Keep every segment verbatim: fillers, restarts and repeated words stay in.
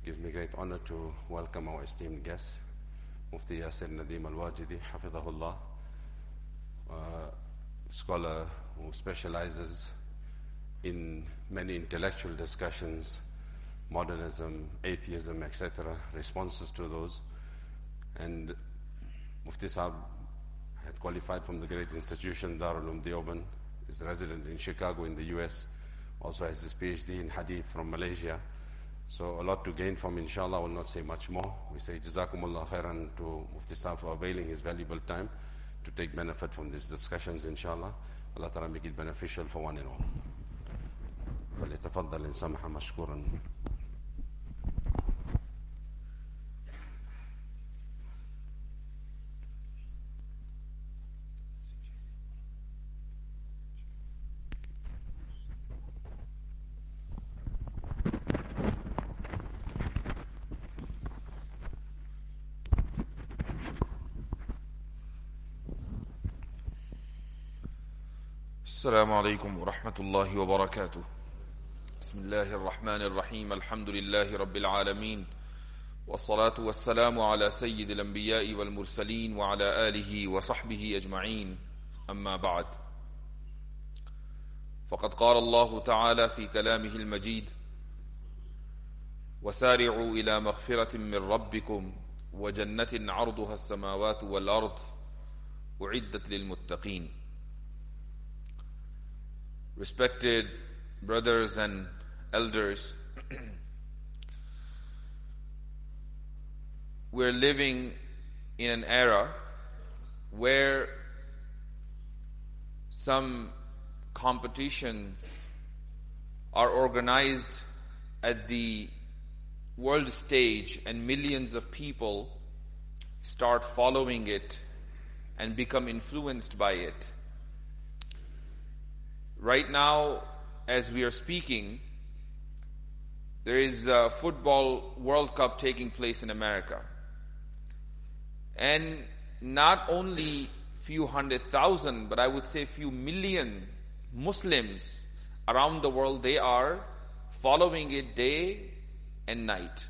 gives me great honor to welcome our esteemed guest, Mufti Yasir Nadeem Al-Wajidi, Hafidhahullah, a scholar who specializes in many intellectual discussions, modernism, atheism, et cetera, responses to those. And Mufti Saab had qualified from the great institution Darul Uloom Deoband, is resident in Chicago in the U S, also has his PhD in Hadith from Malaysia. So a lot to gain from, inshallah. I will not say much more. We say Jazakumullah khairan to Mufti Saab for availing his valuable time to take benefit from these discussions, inshallah. Allah Ta'ala make it beneficial for one and all. فليتفضل إن سمح مشكورا. السلام عليكم ورحمة الله وبركاته. بسم الله الرحمن الرحيم. الحمد لله رب العالمين، والصلاة والسلام على سيد الأنبياء والمرسلين وعلى آله وصحبه أجمعين. أما بعد، فقد قال الله تعالى في كلامه المجيد: وسارعوا إلى مغفرة من ربكم وجنة عرضها السماوات والأرض أعدت للمتقين. Respected brothers and elders, we're living in an era where some competitions are organized at the world stage and millions of people start following it and become influenced by it. Right now, as we are speaking, there is a football World Cup taking place in America. And not only few hundred thousand, but I would say few million Muslims around the world, they are following it day and night.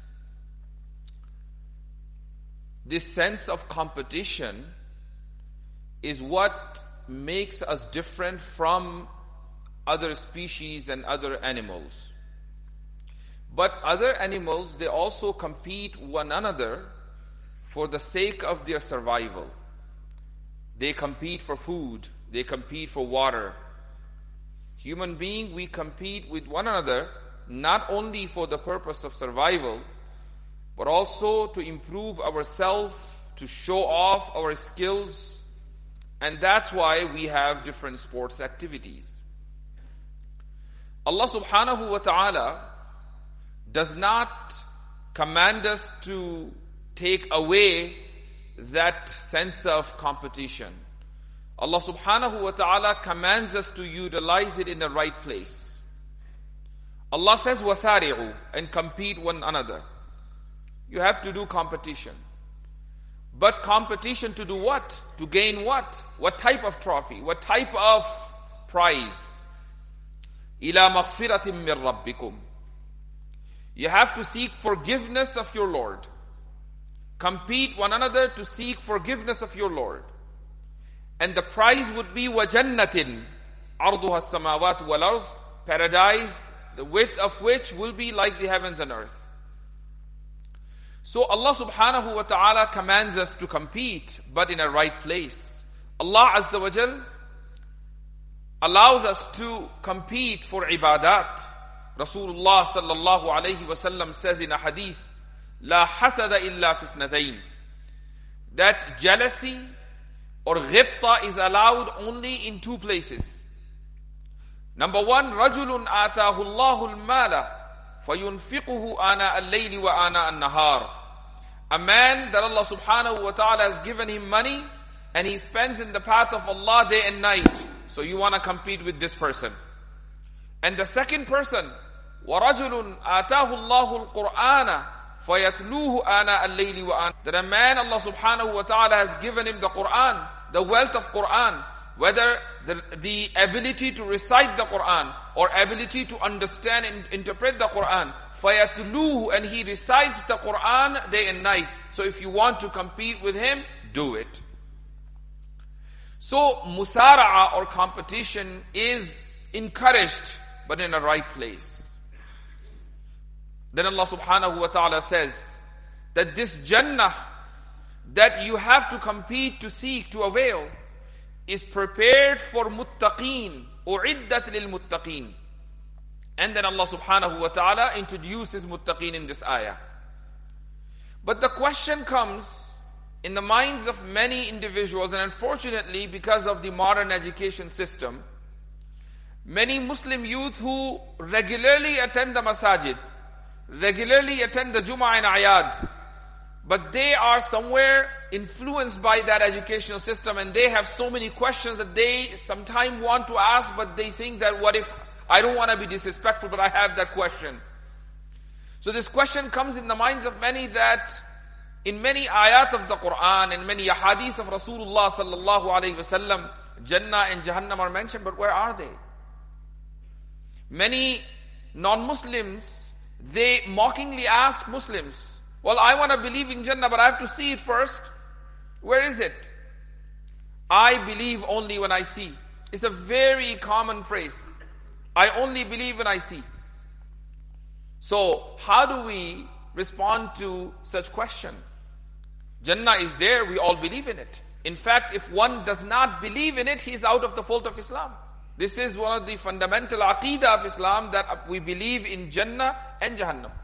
This sense of competition is what makes us different from other species and other animals. But other animals, they also compete one another for the sake of their survival. They compete for food, they compete for water. Human being, we compete with one another not only for the purpose of survival, but also to improve ourselves, to show off our skills, and that's why we have different sports activities. Allah subhanahu wa ta'ala does not command us to take away that sense of competition. Allah subhanahu wa ta'ala commands us to utilize it in the right place. Allah says, وَسَارِعُوا, and compete one another. You have to do competition. But competition to do what? To gain what? What type of trophy? What type of prize? إِلَى مَغْفِرَةٍ مِّن رَبِّكُمْ. You have to seek forgiveness of your Lord. Compete one another to seek forgiveness of your Lord. And the prize would be وَجَنَّةٍ عَرْضُهَا السَّمَاوَاتُ وَالْأَرْضُ, paradise, the width of which will be like the heavens and earth. So Allah subhanahu wa ta'ala commands us to compete, but in a right place. Allah Azza wa Jal allows us to compete for ibadat. Rasulullah sallallahu alayhi wa sallam says in a hadith, La hasada illa fi ithnatayn, that jealousy or ghibta is allowed only in two places. Number one, rajulun atahu Allahu al-mala fayunfiquhu ana al-layli wa ana an-nahar. A man that Allah subhanahu wa ta'ala has given him money and he spends in the path of Allah day and night. So you want to compete with this person. And the second person, وَرَجُلٌ آتَاهُ اللَّهُ الْقُرْآنَ فَيَتْلُوهُ آنَاءَ اللَّيْلِ وَآنَاءَ. That a man, Allah subhanahu wa ta'ala has given him the Qur'an, the wealth of Qur'an, whether the, the ability to recite the Quran or ability to understand and interpret the Quran, فَيَتْلُوهُ, and he recites the Quran day and night. So if you want to compete with him, do it. So musara'a or competition is encouraged, but in a right place. Then Allah subhanahu wa ta'ala says that this Jannah that you have to compete, to seek, to avail, is prepared for muttaqeen, u'iddat lil muttaqeen. And then Allah subhanahu wa ta'ala introduces muttaqeen in this ayah. But the question comes in the minds of many individuals, and unfortunately because of the modern education system, many Muslim youth who regularly attend the masajid, regularly attend the Jum'ah and Ayad, but they are somewhere influenced by that educational system, and they have so many questions that they sometimes want to ask, but they think that what if, I don't want to be disrespectful, but I have that question. So this question comes in the minds of many, that in many ayat of the Quran and many ahadith of Rasulullah sallallahu alayhi wasallam, Jannah and Jahannam are mentioned, but where are they? Many non-Muslims, they mockingly ask Muslims, well, I want to believe in Jannah, but I have to see it first. Where is it? I believe only when I see. It's a very common phrase. I only believe when I see. So, how do we respond to such question? Jannah is there, we all believe in it. In fact, if one does not believe in it, he is out of the fold of Islam. This is one of the fundamental aqeedah of Islam, that we believe in Jannah and Jahannam.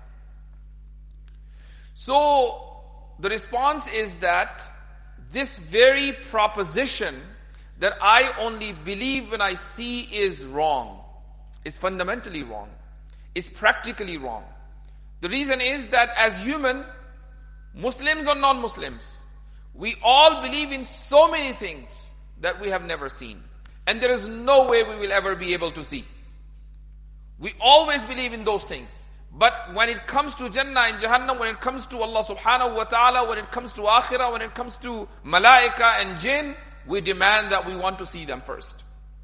So, the response is that this very proposition that I only believe when I see is wrong, is fundamentally wrong, is practically wrong. The reason is that as human, Muslims or non-Muslims, we all believe in so many things that we have never seen. And there is no way we will ever be able to see. We always believe in those things. But when it comes to Jannah and Jahannam, when it comes to Allah subhanahu wa ta'ala, when it comes to Akhirah, when it comes to Malaika and Jinn, we demand that we want to see them first.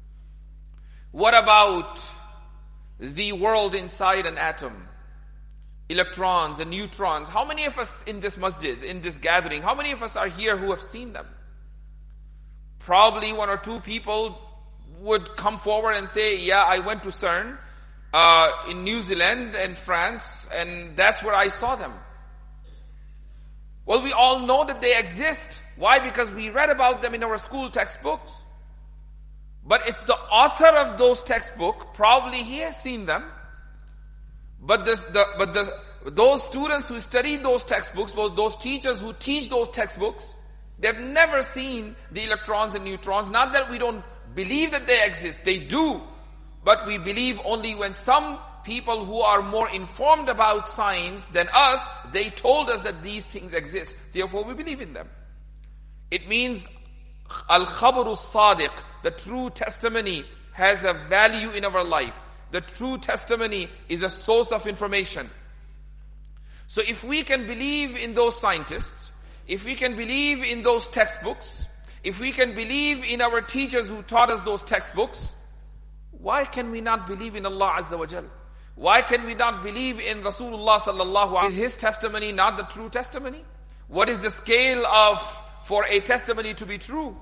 What about the world inside an atom? Electrons and neutrons. How many of us in this masjid, in this gathering, how many of us are here who have seen them? Probably one or two people would come forward and say, yeah, I went to CERN uh, in New Zealand and France, and that's where I saw them. Well, we all know that they exist. Why? Because we read about them in our school textbooks. But it's the author of those textbooks, probably he has seen them. But, this, the, but the, those students who study those textbooks, those teachers who teach those textbooks, they've never seen the electrons and neutrons. Not that we don't believe that they exist, they do. But we believe only when some people who are more informed about science than us, they told us that these things exist. Therefore we believe in them. It means al-khabaru sadiq, the true testimony, has a value in our life. The true testimony is a source of information. So if we can believe in those scientists, if we can believe in those textbooks, if we can believe in our teachers who taught us those textbooks, why can we not believe in Allah Azza wa Jal? Why can we not believe in Rasulullah sallallahu alaihi wasallam? Is his testimony not the true testimony? What is the scale of for a testimony to be true?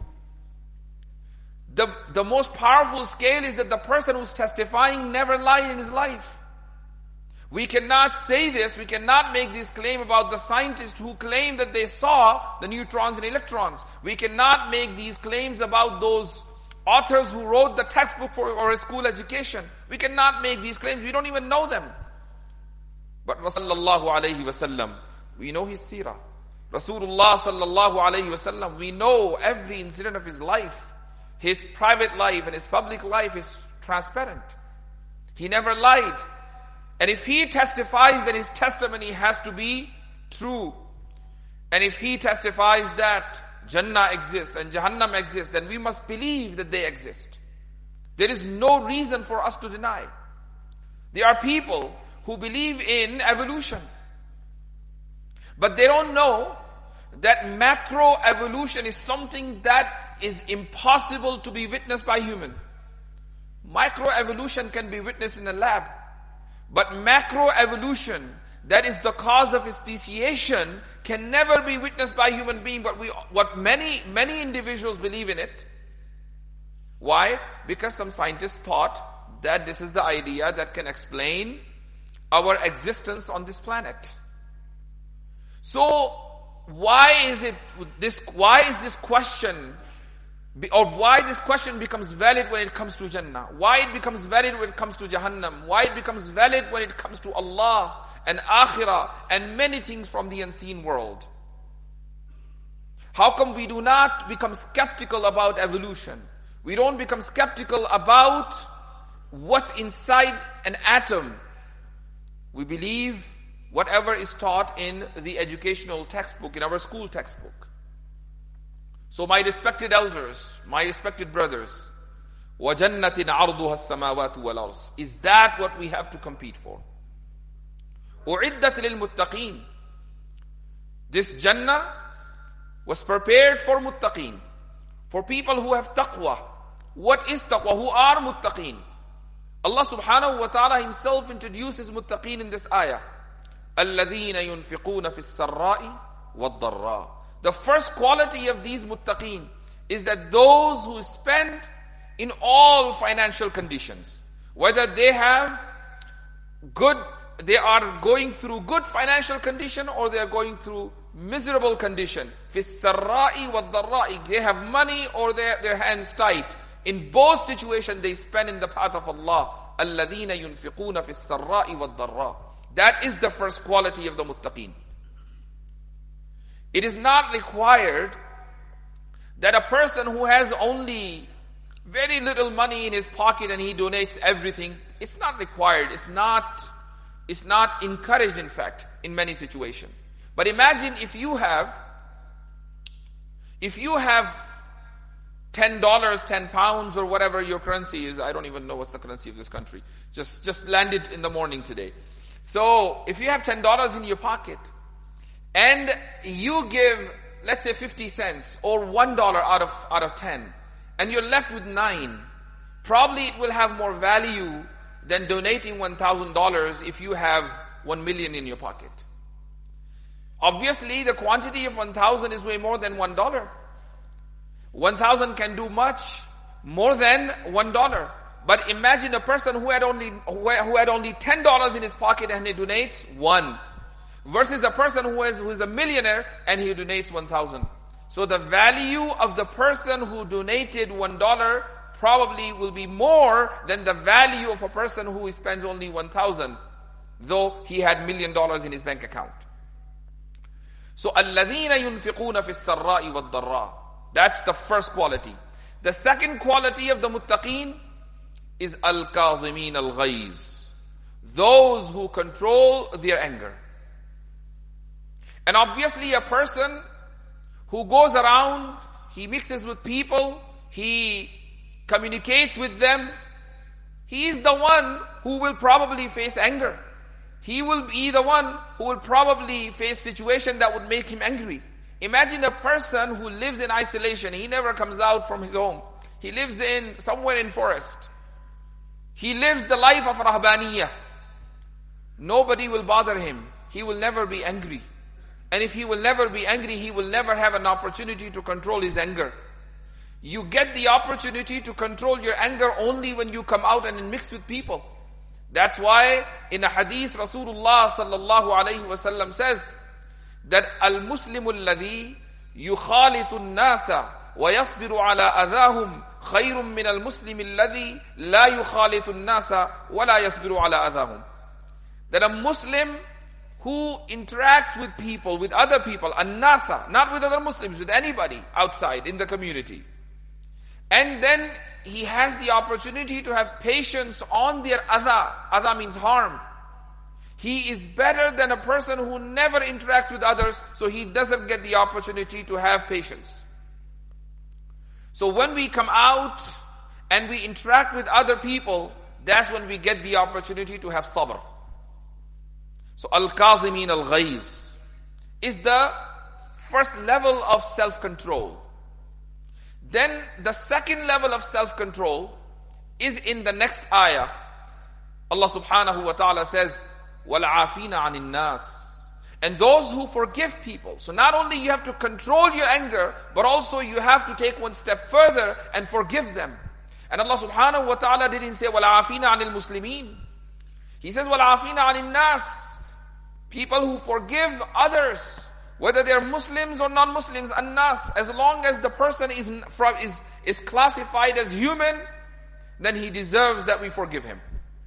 The, the most powerful scale is that the person who's testifying never lied in his life. We cannot say this, we cannot make this claim about the scientists who claim that they saw the neutrons and electrons. We cannot make these claims about those authors who wrote the textbook for our school education. We cannot make these claims, we don't even know them. But Rasulullah alayhi wasallam, we know his seerah. Rasulullah sallallahu alayhi wasallam, we know every incident of his life. His private life and his public life is transparent. He never lied. And if he testifies, then his testimony has to be true. And if he testifies that Jannah exists and Jahannam exists, then we must believe that they exist. There is no reason for us to deny. There are people who believe in evolution, but they don't know that macro evolution is something that is impossible to be witnessed by human. Microevolution can be witnessed in a lab. But macroevolution, that is the cause of speciation, can never be witnessed by human being. But we, what many, many individuals believe in it. Why? Because some scientists thought that this is the idea that can explain our existence on this planet. So, why is it this? Why is this question, or why this question becomes valid when it comes to Jannah? Why it becomes valid when it comes to Jahannam? Why it becomes valid when it comes to Allah and Akhirah and many things from the unseen world? How come we do not become skeptical about evolution? We don't become skeptical about what's inside an atom. We believe whatever is taught in the educational textbook, in our school textbook. So my respected elders, my respected brothers, وَجَنَّةٍ عَرْضُهَا السَّمَاوَاتُ وَالْأَرْضُ, is that what we have to compete for? أُعِدَّتْ لِلْمُتَّقِينَ. This Jannah was prepared for muttaqeen, for people who have taqwa. What is taqwa? Who are muttaqeen? Allah subhanahu wa ta'ala himself introduces muttaqeen in this ayah. الَّذِينَ يُنْفِقُونَ فِي السَّرَّاءِ وَالضَّرَّاءِ. The first quality of these muttaqeen is that those who spend in all financial conditions, whether they have good, they are going through good financial condition or they are going through miserable condition. فِي السَّرَّاءِ وَالضَّرَّاءِ. They have money or their, their hands tight. In both situations they spend in the path of Allah. الَّذِينَ يُنْفِقُونَ فِي السَّرَّاءِ وَالضَّرَّاءِ. That is the first quality of the muttaqeen. It is not required that a person who has only very little money in his pocket and he donates everything, it's not required. It's not, it's not encouraged, in fact, in many situations. But imagine if you have, if you have ten dollars, ten pounds, or whatever your currency is. I don't even know what's the currency of this country. Just, just landed in the morning today. So, if you have ten dollars in your pocket, and you give, let's say fifty cents, or one dollar out of, out of ten, and you're left with nine, probably it will have more value than donating one thousand dollars if you have one million in your pocket. Obviously, the quantity of one thousand is way more than one dollar. one thousand can do much more than one dollar. But imagine a person who had only who had only ten dollars in his pocket and he donates one, versus a person who is who is a millionaire and he donates one thousand. So the value of the person who donated one dollar probably will be more than the value of a person who spends only one thousand, though he had million dollars in his bank account. So الَّذِينَ يُنْفِقُونَ فِي السَّرَّاءِ وَالضَّرَّاءِ. That's the first quality. The second quality of the muttaqeen is al-kazimin al-ghayz, those who control their anger. And obviously a person who goes around, he mixes with people, he communicates with them, he is the one who will probably face anger. He will be the one who will probably face situation that would make him angry. Imagine a person who lives in isolation. He never comes out from his home. He lives in somewhere in forest. He lives the life of rahbaniyah. Nobody will bother him. He will never be angry. And if he will never be angry, he will never have an opportunity to control his anger. You get the opportunity to control your anger only when you come out and mix with people. That's why in a hadith Rasulullah sallallahu alayhi wa sallam says that al-muslimu alladhi yukhalitu an-nasa wa yasbiru ala adahum khayrun min al-muslimi alladhi la yukhalitu an-nasa wa la yasbiru ala adahum. That a Muslim who interacts with people, with other people, an-nasa, not with other Muslims, with anybody outside in the community, and then he has the opportunity to have patience on their adha. Adha means harm. He is better than a person who never interacts with others, so he doesn't get the opportunity to have patience. So when we come out and we interact with other people, that's when we get the opportunity to have sabr. So al-kazimin al-ghayz is the first level of self-control. Then the second level of self-control is in the next ayah. Allah subhanahu wa ta'ala says, وَالْعَافِينَ عَنِ النَّاسِ. And those who forgive people. So not only you have to control your anger, but also you have to take one step further and forgive them. And Allah subhanahu wa ta'ala didn't say, وَالْعَافِينَ عَنِ الْمُسْلِمِينَ. He says, وَالْعَافِينَ عَنِ النَّاسِ. People who forgive others, whether they're Muslims or non-Muslims, an-nas, as long as the person is, from, is, is classified as human, then he deserves that we forgive him.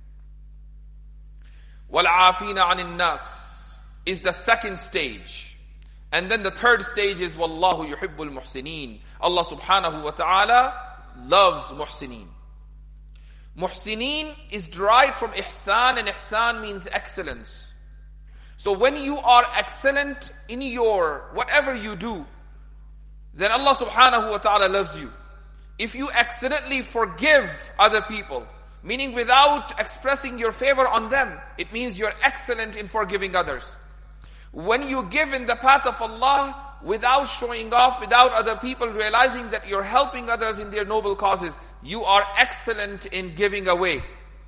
وَالْعَافِينَ عَنِ النَّاسِ is the second stage. And then the third stage is وَاللَّهُ يُحِبُّ الْمُحْسِنِينَ. Allah subhanahu wa ta'ala loves muhsineen. Muhsineen is derived from ihsan, and ihsan means excellence. So when you are excellent in your whatever you do, then Allah subhanahu wa ta'ala loves you. If you accidentally forgive other people, meaning without expressing your favor on them, it means you're excellent in forgiving others. When you give in the path of Allah without showing off, without other people realizing that you're helping others in their noble causes, you are excellent in giving away.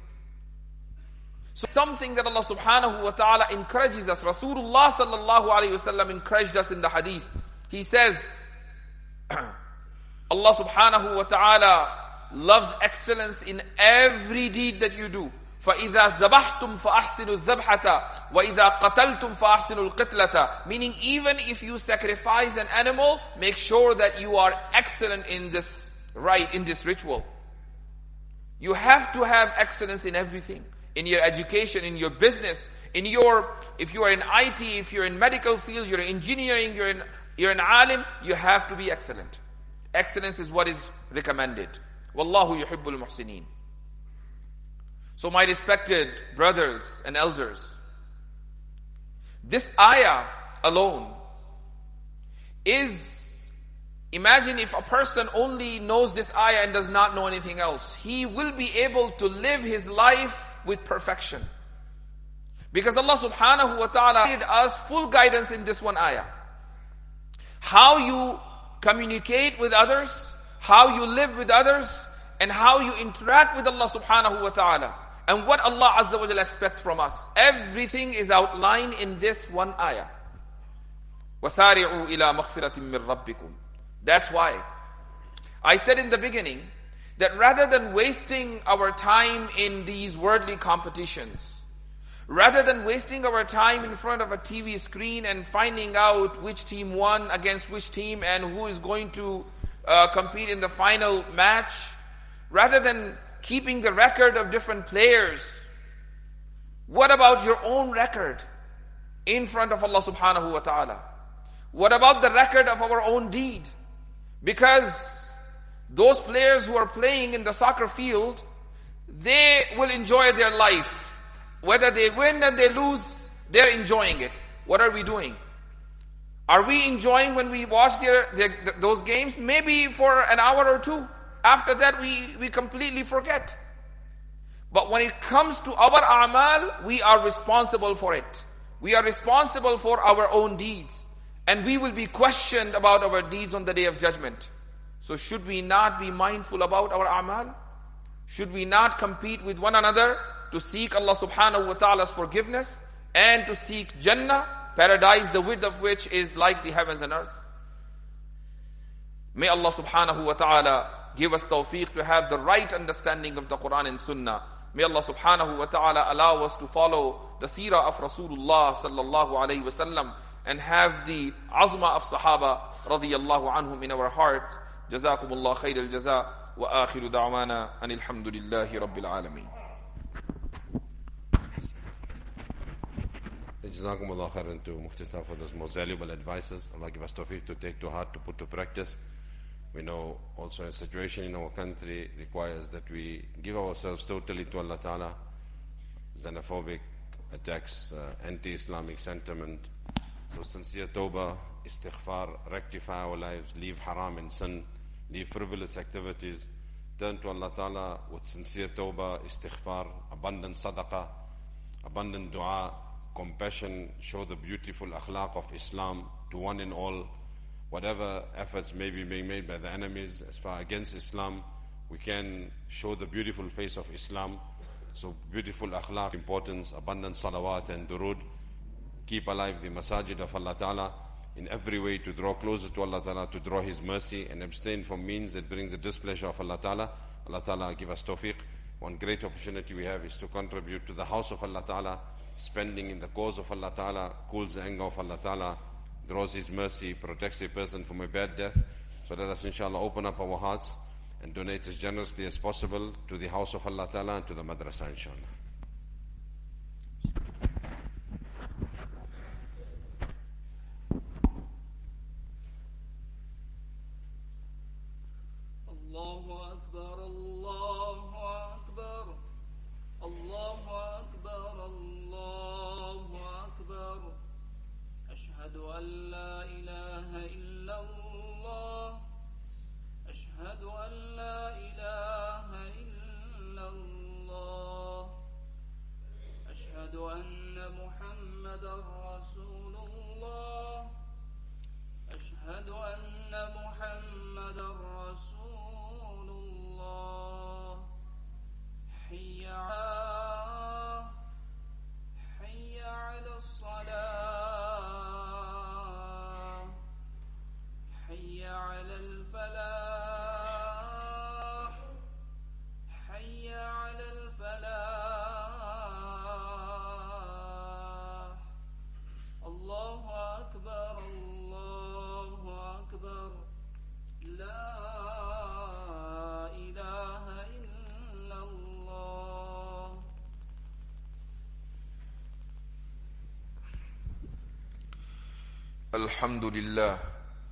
So something that Allah subhanahu wa ta'ala encourages us. Rasulullah sallallahu alayhi wa sallam encouraged us in the hadith. He says, Allah subhanahu wa ta'ala loves excellence in every deed that you do. فَإِذَا زَبَحْتُمْ فَأَحْسِنُوا الذَّبْحَةَ وَإِذَا قَتَلْتُمْ فَأَحْسِنُوا الْقِتْلَةَ. Meaning even if you sacrifice an animal, make sure that you are excellent in this rite, in this ritual. You have to have excellence in everything. In your education, in your business, in your, if you are in I T, if you're in medical field, you're in engineering, you're in, you're an alim, you have to be excellent. Excellence is what is recommended. Wallahu yuhibbul muhsineen. So my respected brothers and elders, this ayah alone is, imagine if a person only knows this ayah and does not know anything else. He will be able to live his life with perfection. Because Allah subhanahu wa ta'ala gave us full guidance in this one ayah. How you communicate with others, how you live with others, and how you interact with Allah subhanahu wa ta'ala. And what Allah Azza wa Jalla expects from us. Everything is outlined in this one ayah. وَسَارِعُوا إِلَى مَغْفِرَةٍ مِّن رَبِّكُمْ. That's why I said in the beginning that rather than wasting our time in these worldly competitions, rather than wasting our time in front of a T V screen and finding out which team won against which team and who is going to uh, compete in the final match, rather than keeping the record of different players, what about your own record in front of Allah subhanahu wa ta'ala? What about the record of our own deed? Because those players who are playing in the soccer field, they will enjoy their life. Whether they win and they lose, they're enjoying it. What are we doing? Are we enjoying when we watch their, their, those games? Maybe for an hour or two. After that, we, we completely forget. But when it comes to our a'mal, we are responsible for it. We are responsible for our own deeds. And we will be questioned about our deeds on the Day of Judgment. So should we not be mindful about our a'mal? Should we not compete with one another to seek Allah subhanahu wa ta'ala's forgiveness and to seek Jannah, paradise, the width of which is like the heavens and earth? May Allah subhanahu wa ta'ala give us tawfiq to have the right understanding of the Quran and Sunnah. May Allah subhanahu wa ta'ala allow us to follow the seerah of Rasulullah sallallahu alayhi wa sallam and have the azma of Sahaba radiyallahu anhum in our heart. Jazakumullah khair al-jaza wa akhiru da'wana anil hamdulillahi rabbil alameen. Jazakumullah khairan to Mufti Sahib for those most valuable advices. Allah give us tawfiq to take to heart, to put to practice. We know also a situation in our country requires that we give ourselves totally to Allah Ta'ala. Xenophobic attacks, uh, anti-Islamic sentiment. So sincere tawbah, istighfar, rectify our lives, leave haram and sin, leave frivolous activities, turn to Allah Ta'ala with sincere tawbah, istighfar, abundant sadaqah, abundant dua, compassion, show the beautiful akhlaq of Islam to one and all. whatever efforts may be being made by the enemies as far against Islam, we can show the beautiful face of Islam. So beautiful akhlaq, importance, abundant salawat and durood. Keep alive the masajid of Allah Ta'ala in every way to draw closer to Allah Ta'ala, to draw His mercy, and abstain from means that brings the displeasure of Allah Ta'ala. Allah Ta'ala give us tawfiq. One great opportunity we have is to contribute to the house of Allah Ta'ala. Spending in the cause of Allah Ta'ala cools the anger of Allah Ta'ala, draws His mercy, protects a person from a bad death. So let us inshallah open up our hearts and donate as generously as possible to the house of Allah Ta'ala and to the madrasa inshallah. الحمد لله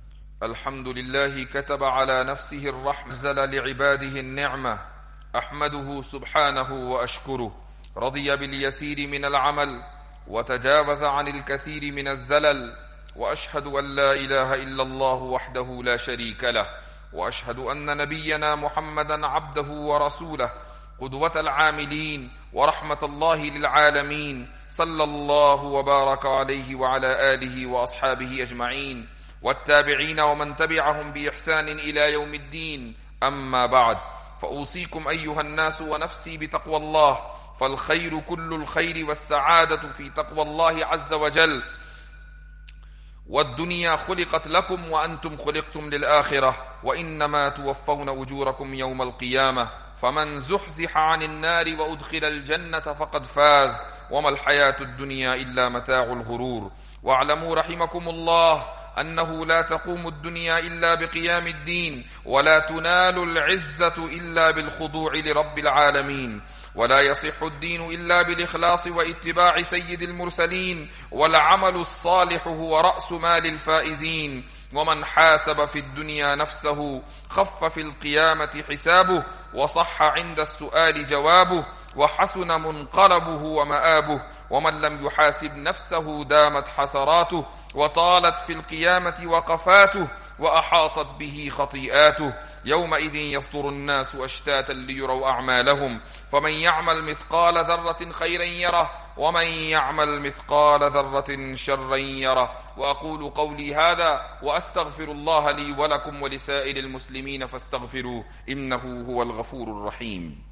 الحمد لله كتب على نفسه الرحمة، نزل لعباده النعمة، أحمده سبحانه وأشكره، رضي باليسير من العمل وتجاوز عن الكثير من الزلل، وأشهد أن لا إله إلا الله وحده لا شريك له، وأشهد أن نبينا محمدا عبده ورسوله، قدوة العاملين ورحمة الله للعالمين، صلى الله وبارك عليه وعلى آله وأصحابه أجمعين والتابعين ومن تبعهم بإحسان إلى يوم الدين. أما بعد، فأوصيكم أيها الناس ونفسي بتقوى الله، فالخير كل الخير والسعادة في تقوى الله عز وجل، والدنيا خلقت لكم وأنتم خلقتم للآخرة، وإنما توفون أجوركم يوم القيامة، فمن زحزح عن النار وأدخل الجنة فقد فاز، وما الحياة الدنيا إلا متاع الغرور. واعلموا رحمكم الله أنه لا تقوم الدنيا إلا بقيام الدين، ولا تنال العزة إلا بالخضوع لرب العالمين، ولا يصح الدين إلا بالإخلاص واتباع سيد المرسلين، والعمل الصالح هو رأس مال الفائزين. ومن حاسب في الدنيا نفسه خف في القيامة حسابه، وصح عند السؤال جوابه، وحسن منقلبه ومآبه. ومن لم يحاسب نفسه دامت حسراته، وطالت في القيامة وقفاته، وأحاطت به خطيئاته. يومئذ يصدر الناس أشتاتا ليروا أعمالهم، فمن يعمل مثقال ذرة خيرا يره، ومن يعمل مثقال ذرة شرا يره. وأقول قولي هذا وأستغفر الله لي ولكم ولسائر المسلمين فاستغفروه، إنه هو الغفور الرحيم.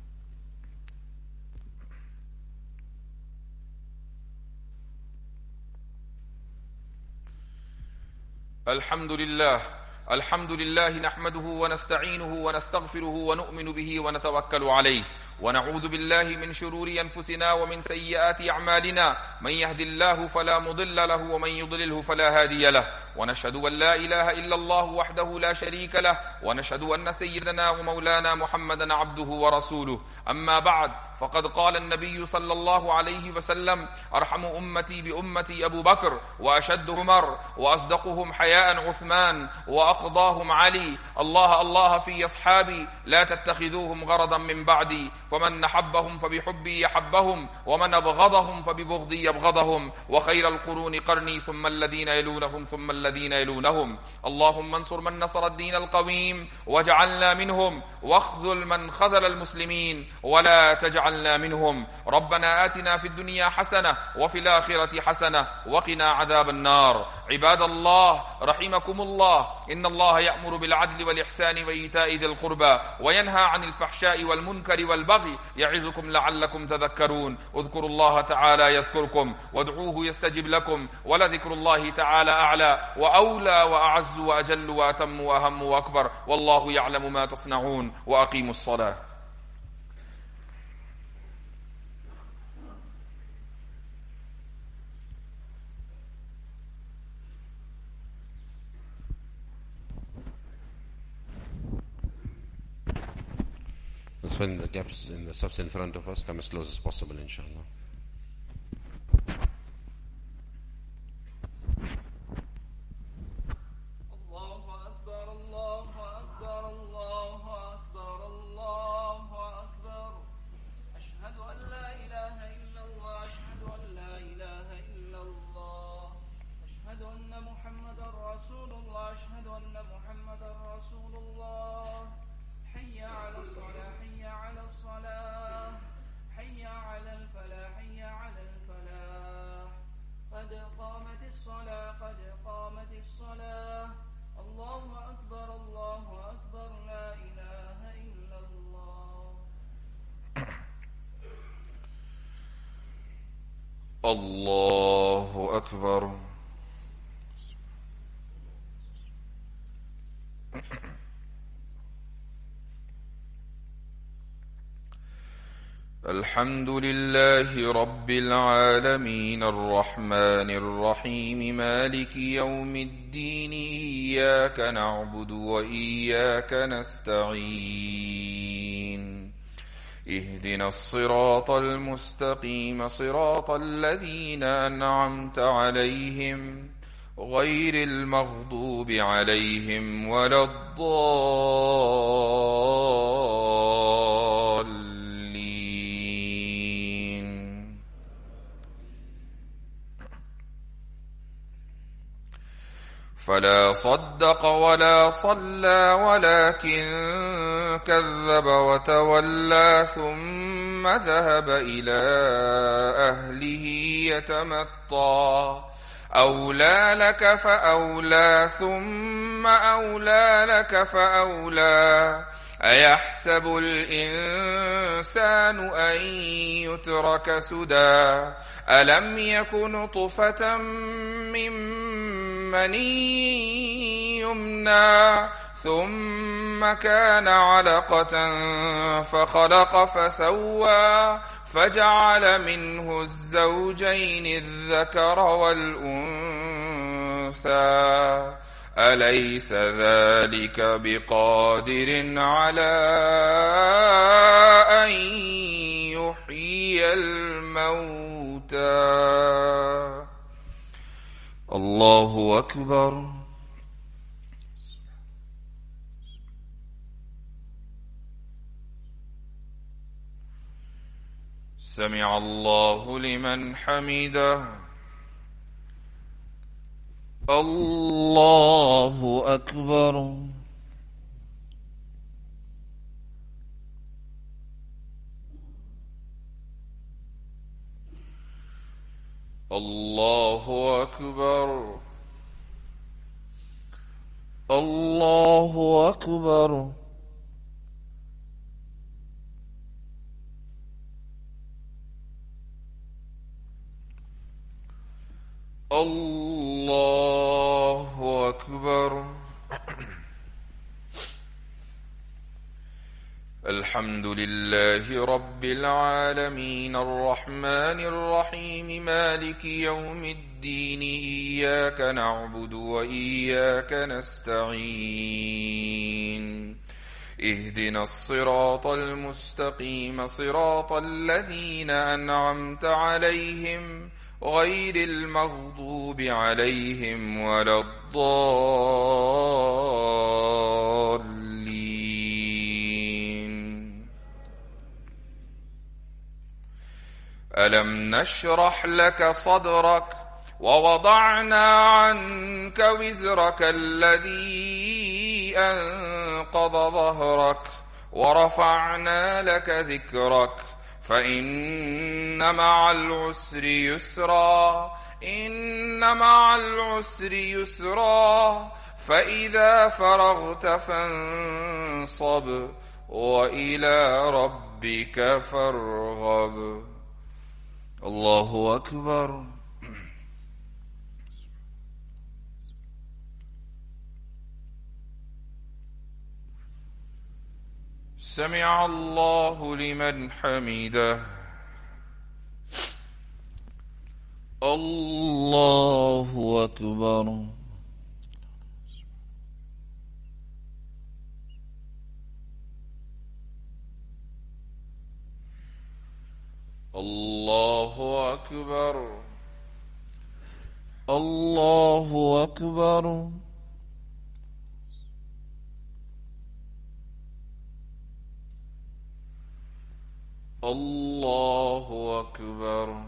الحمد لله الحمد لله نحمده ونستعينه ونستغفره ونؤمن به ونتوكل عليه، ونعوذ بالله من شرور أنفسنا ومن سيئات أعمالنا، من يهد الله فلا مضل له ومن يضلله فلا هادي له، ونشهد أن لا إله إلا الله وحده لا شريك له، ونشهد أن سيدنا ومولانا محمدا عبده ورسوله. أما بعد، فقد قال النبي صلى الله عليه وسلم: أرحم أمتي بأمتي أبو بكر، وأشد عمر، وأصدقهم حياء عثمان، وأقوى وأقضاهم علي. الله الله في أصحابي لا تتخذوهم غرضا من بعدي، فمن أحبهم فبحبي يحبهم، ومن أبغضهم فببغضي يبغضهم، وخير القرون قرني ثم الذين يلونهم ثم الذين يلونهم. اللهم انصر من نصر الدين القويم واجعلنا منهم، واخذل من خذل المسلمين ولا تجعلنا منهم. ربنا آتنا في الدنيا حسنة وفي الآخرة حسنة وقنا عذاب النار. عباد الله رحمكم الله، إن الله يأمر بالعدل والإحسان وإيتاء ذي القربى وينهى عن الفحشاء والمنكر والبغي يعظكم لعلكم تذكرون. اذكروا الله تعالى يذكركم وادعوه يستجب لكم، ولذكر الله تعالى أعلى وأولى وأعز وأجل وأتم وأهم وأكبر، والله يعلم ما تصنعون. وأقيموا الصلاة. Let's fill in the gaps in the safs in front of us. Come as close as possible, inshallah. الله أكبر. الحمد لله رب العالمين الرحمن الرحيم مالك يوم الدين إياك نعبد وإياك نستعين اهدنا الصراط المستقيم صراط الذين أنعمت عليهم غير المغضوب عليهم ولا الضالين. فلا صدق ولا صلى ولكن كذب وتولى ثم ذهب إلى أهله يتمطى. أولى لك فأولى ثم أولى لك فأولى. أيحسب الإنسان أن يترك سدى. ألم يكن نطفة من مني يمنى ثم كان علقة فخلق فسوى فجعل منه الزوجين الذكر والأنثى. أليس ذلك بقادر على أن يحيي الموتى. الله أكبر. سمع الله لمن حمده. الله أكبر. الله أكبر. الله أكبر. الله أكبر. الحمد لله رب العالمين الرحمن الرحيم مالك يوم الدين إياك نعبد وإياك نستعين اهدنا الصراط المستقيم صراط الذين أنعمت عليهم غير المغضوب عليهم ولا الضالين. الضالين. ألم نشرح لك صدرك ووضعنا عنك وزرك الذي أنقض ظهرك ورفعنا لك ذكرك فإن مع العسر يسرا إن مع العسر يسرا فإذا فرغت فانصب وإلى ربك فارغب. الله أكبر. سمع الله لمن حمده. الله أكبر. الله أكبر. الله أكبر. الله أكبر.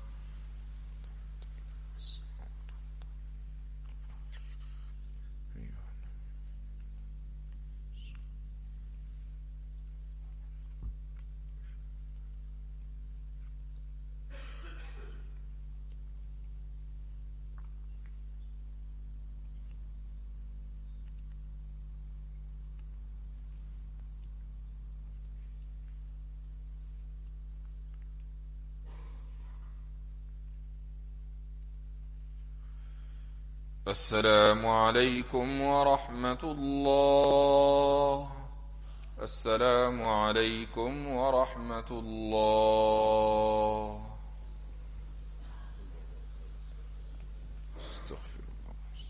السلام عليكم ورحمة الله. السلام عليكم ورحمة الله. استغفر الله.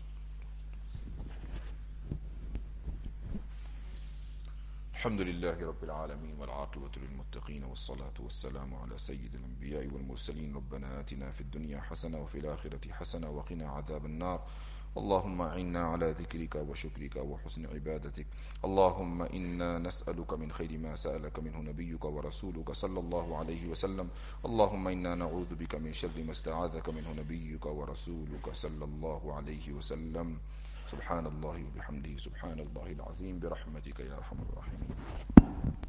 الحمد لله رب العالمين والعاقبة للمتقين والصلاة والسلام على سيد الأنبياء والمرسلين. ربنا آتنا في الدنيا حسنة وفي الآخرة حسنة وقنا عذاب النار. اللهم أعنا على ذكرك وشكرك وحسن عبادتك. اللهم إنا نسألك من خير ما سألك منه نبيك ورسولك صلى الله عليه وسلم. اللهم إنا نعوذ بك من شر ما استعاذك منه نبيك ورسولك صلى الله عليه وسلم. سبحان الله وبحمده سبحان الله العظيم برحمتك يا أرحم الراحمين.